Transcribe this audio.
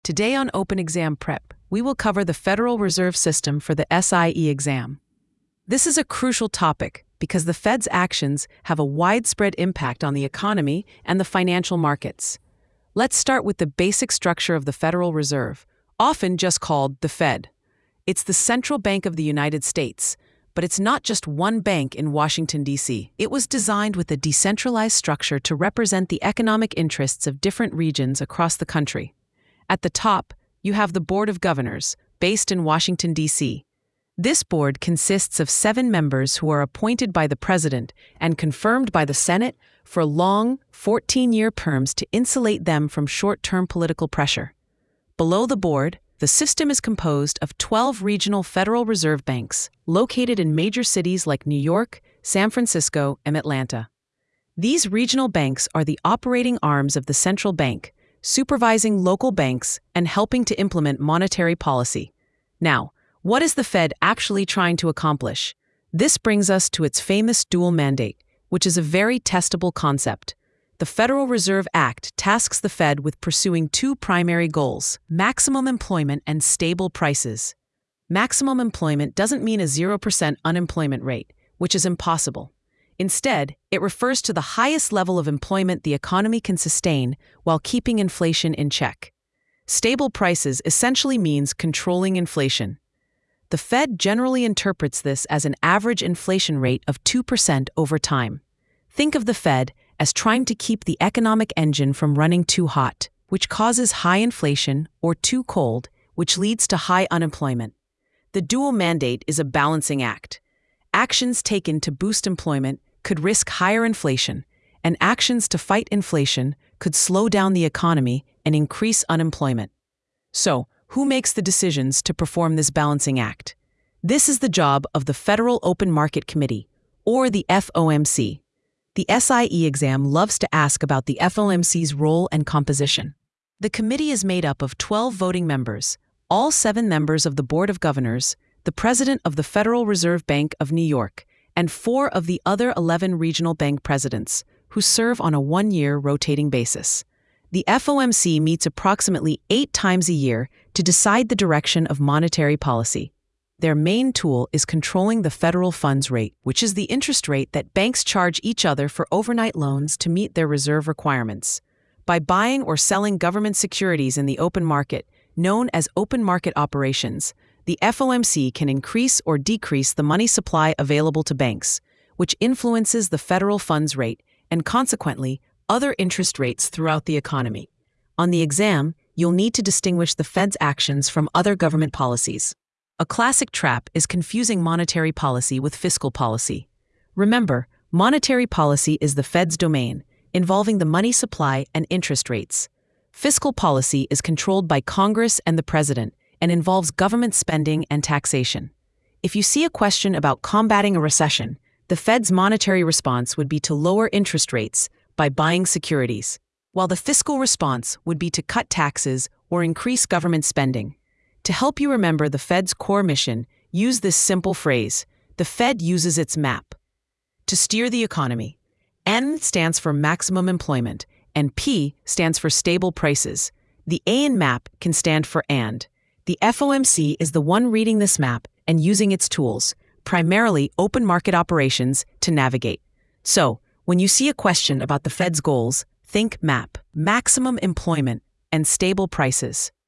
Today on Open Exam Prep, we will cover the Federal Reserve System for the SIE exam. This is a crucial topic because the Fed's actions have a widespread impact on the economy and the financial markets. Let's start with the basic structure of the Federal Reserve, often just called the Fed. It's the central bank of the United States, but it's not just one bank in Washington, D.C. It was designed with a decentralized structure to represent the economic interests of different regions across the country. At the top, you have the Board of Governors, based in Washington, D.C. This board consists of 7 members who are appointed by the President and confirmed by the Senate for long, 14-year terms to insulate them from short-term political pressure. Below the board, the system is composed of 12 regional Federal Reserve banks located in major cities like New York, San Francisco, and Atlanta. These regional banks are the operating arms of the central bank, supervising local banks and helping to implement monetary policy. Now, what is the Fed actually trying to accomplish? This brings us to its famous dual mandate, which is a very testable concept. The Federal Reserve Act tasks the Fed with pursuing 2 primary goals: maximum employment and stable prices. Maximum employment doesn't mean a 0% unemployment rate, which is impossible. Instead, it refers to the highest level of employment the economy can sustain while keeping inflation in check. Stable prices essentially means controlling inflation. The Fed generally interprets this as an average inflation rate of 2% over time. Think of the Fed as trying to keep the economic engine from running too hot, which causes high inflation, or too cold, which leads to high unemployment. The dual mandate is a balancing act. Actions taken to boost employment could risk higher inflation, and actions to fight inflation could slow down the economy and increase unemployment. So, who makes the decisions to perform this balancing act? This is the job of the Federal Open Market Committee, or the FOMC. The SIE exam loves to ask about the FOMC's role and composition. The committee is made up of 12 voting members, all 7 members of the Board of Governors, the President of the Federal Reserve Bank of New York, and 4 of the other 11 regional bank presidents, who serve on a 1-year rotating basis. The FOMC meets approximately 8 times a year to decide the direction of monetary policy. Their main tool is controlling the federal funds rate, which is the interest rate that banks charge each other for overnight loans to meet their reserve requirements. By buying or selling government securities in the open market, known as open market operations, the FOMC can increase or decrease the money supply available to banks, which influences the federal funds rate and, consequently, other interest rates throughout the economy. On the exam, you'll need to distinguish the Fed's actions from other government policies. A classic trap is confusing monetary policy with fiscal policy. Remember, monetary policy is the Fed's domain, involving the money supply and interest rates. Fiscal policy is controlled by Congress and the President and involves government spending and taxation. If you see a question about combating a recession, the Fed's monetary response would be to lower interest rates by buying securities, while the fiscal response would be to cut taxes or increase government spending. To help you remember the Fed's core mission, use this simple phrase: the Fed uses its MAP to steer the economy. M stands for maximum employment, and P stands for stable prices. The A in MAP can stand for AND. The FOMC is the one reading this map and using its tools, primarily open market operations, to navigate. So, when you see a question about the Fed's goals, think MAP, maximum employment, and stable prices.